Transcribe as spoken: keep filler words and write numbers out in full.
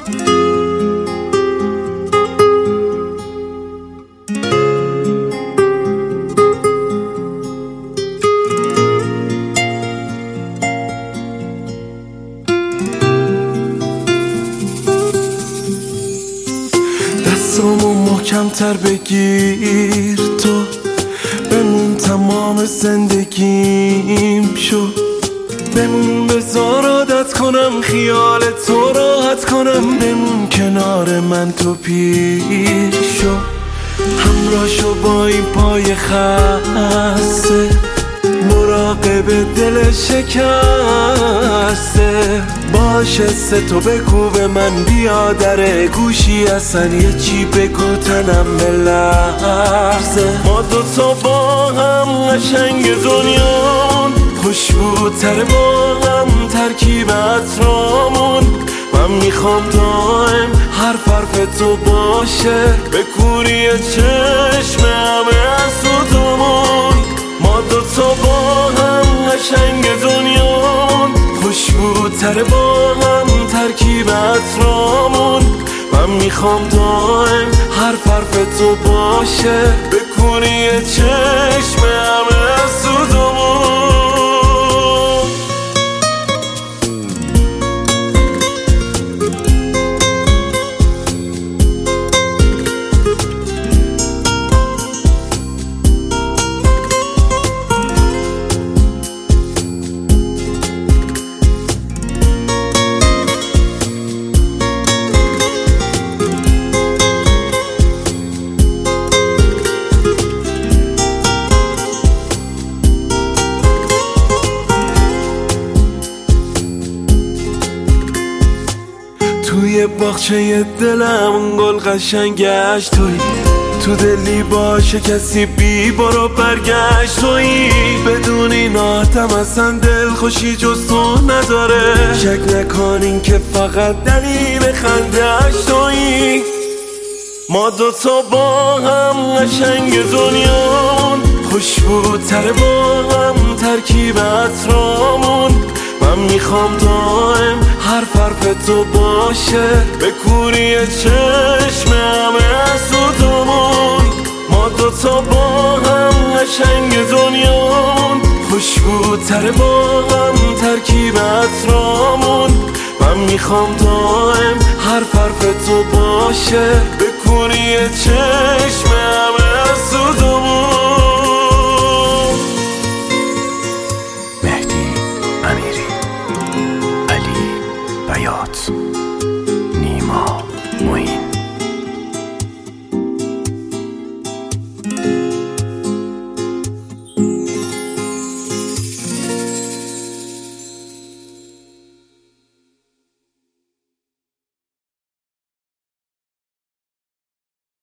دستامو محکم‌تر بگیر، تو بمون تمام زندگیم شو، بمون بذار عادت کنم خیال تو راحت کنم، بمون کنار من تو پیر شو، همراه شو با این پای خسته، مراقب دل شکسته، باشه سه تو بگو به من بیا در گوشی اصلا یه چی بگو تنم بلرزه. ما دوتا با هم قشنگ دنیامون، خوشبوتر با هم ترکیب عطرامون، من میخوام دائم هر حرف تو باشه به کوری چشم همه حسودمون. ما دوتا با هم قشنگ دنیامون، خوشبوتر با هم ترکیب عطرامون، من میخوام دائم هر حرف تو باشه به کوری چشم همه حسودمون. توی باغچه دلم گل قشنگش تویی، تو دلی باشه کسی بی برو برگشت تویی، بدون این آدم اصلا دل خوشی جز تو نداره، شک نکنین که فقط دلیل خنده‌اش تویی. ما دوتا با هم قشنگ دنیامون، خوشبوتر با هم ترکیب عطرامون، من میخوام دائم هر حرف تو باشه به کوری چشم همه حسودمون. ما دوتا با هم قشنگ دنیامون، خوشبوتر با هم ترکیب عطرامون، من میخوام دائم هر حرف تو باشه به کوری چشم همه حسودمون. مهدی امیری، علی بیات، نیما معین.